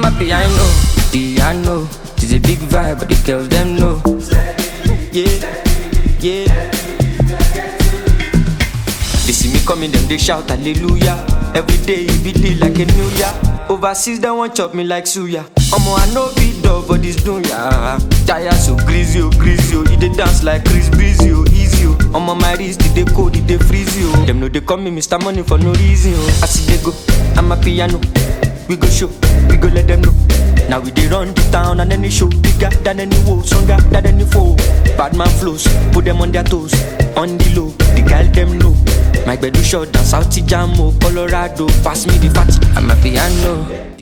I'm a piano. It's a big vibe, but the girls them know. Yeah, yeah. They see me coming, them they shout hallelujah. Every day it be lit like a new year. Overseas they want chop me like suya. Omo I know be dog for this dunya. Tire so greasy, oh. He dey dance like Chris Breezy, oh, easy, oh. Omo my wrist, they cold, they freeze, oh. Them know they call me Mr. Money for no reason, oh. I see they go, I'm a piano. We go show, we go let them know. Now we dey run the town and any show bigger than any woe, stronger than any foe. Bad man flows, put them on their toes. On the low, the girl them know. My bedu shot down South Jamo, Colorado. Pass me the fatty, I'm a piano.